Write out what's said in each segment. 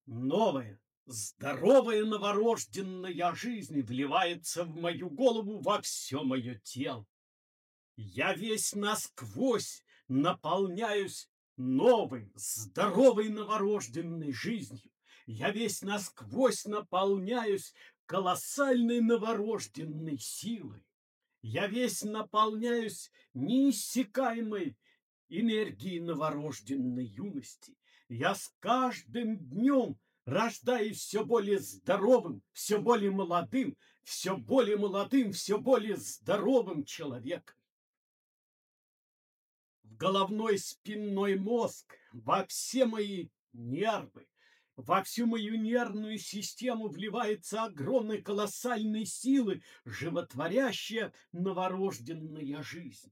Новая, здоровая новорожденная жизнь вливается в мою голову, во все мое тело. Я весь насквозь наполняюсь новой, здоровой новорожденной жизнью. Я весь насквозь наполняюсь колоссальной новорожденной силой. Я весь наполняюсь неиссякаемой энергией новорожденной юности. Я с каждым днем рождаюсь все более здоровым, все более молодым, все более молодым, все более здоровым человеком. В головной спинной мозг, во все мои нервы, во всю мою нервную систему вливается огромной колоссальной силы, животворящая новорожденная жизнь.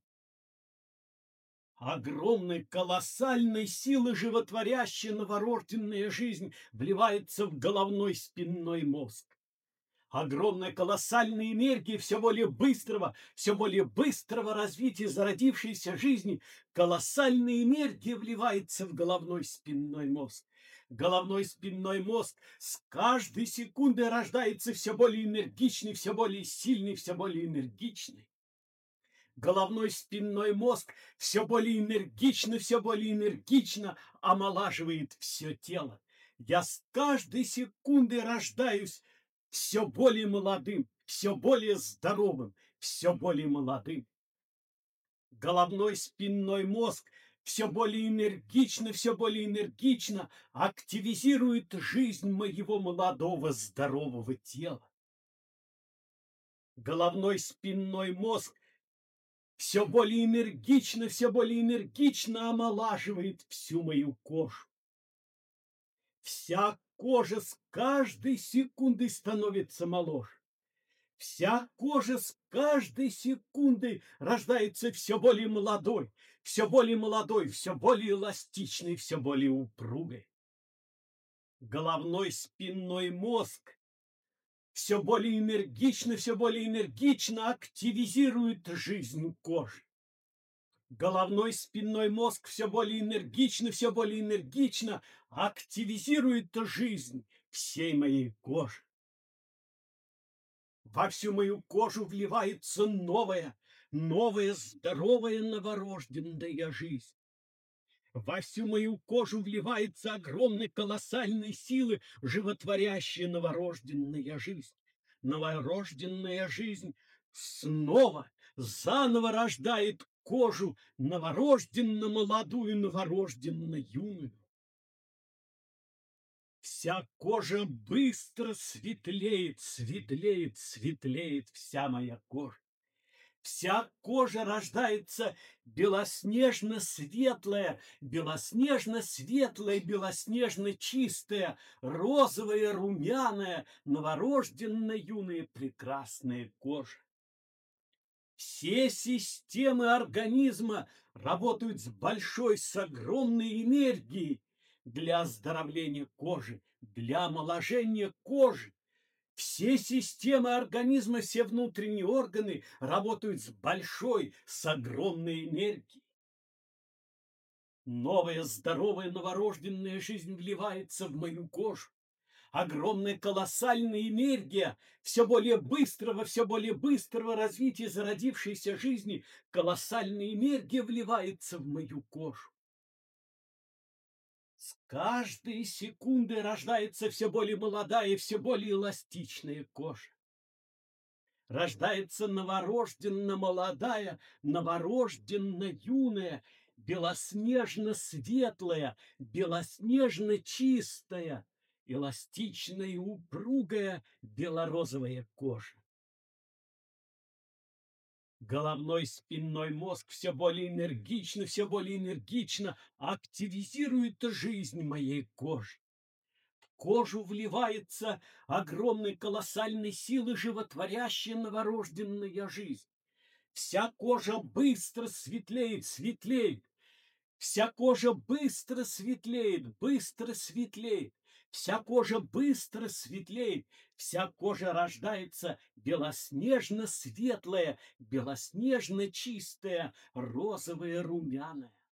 Огромной колоссальной силы, животворящая новорожденная жизнь, вливается в головной спинной мозг. Огромная колоссальная энергия все более быстрого развития зародившейся жизни, колоссальная энергия вливается в головной спинной мозг. Головной спинной мозг с каждой секундой рождается все более энергичный, все более сильный, все более энергичный. Головной спинной мозг все более энергично омолаживает все тело. Я с каждой секундой рождаюсь все более молодым, все более здоровым, все более молодым. Головной спинной мозг все более энергично активизирует жизнь моего молодого здорового тела. Головной спинной мозг все более энергично омолаживает всю мою кожу. Вся кожа с каждой секундой становится моложе. Вся кожа с каждой секундой рождается все более молодой, все более молодой, все более эластичной, все более упругой. Головной спинной мозг все более энергично активизирует жизнь кожи. Головной спинной мозг все более энергично активизирует жизнь всей моей кожи. Во всю мою кожу вливается новая здоровая новорожденная жизнь. Во всю мою кожу вливается огромной колоссальной силы, животворящая новорожденная жизнь. Новорожденная жизнь снова, заново рождает кожу новорожденно молодую, новорожденно юную. Вся кожа быстро светлеет вся моя кожа. Вся кожа рождается белоснежно чистая, розовая, румяная, новорожденная, юная, прекрасная кожа. Все системы организма работают с огромной энергией для оздоровления кожи, для омоложения кожи. Все системы организма, все внутренние органы работают с огромной энергией. Новая здоровая новорожденная жизнь вливается в мою кожу. Огромная колоссальная энергия все более быстрого развития зародившейся жизни, колоссальная энергия вливается в мою кожу. С каждой секундой рождается все более молодая, все более эластичная кожа. Рождается новорожденно молодая, новорожденно юная, белоснежно светлая, белоснежно чистая, эластичная и упругая белорозовая кожа. Головной спинной мозг все более энергично активизирует жизнь моей кожи. В кожу вливается огромной колоссальной силы, животворящая новорожденная жизнь. Вся кожа быстро светлеет. Вся кожа быстро светлеет. Вся кожа быстро светлеет. Вся кожа рождается белоснежно светлая, белоснежно чистая, розовая, румяная.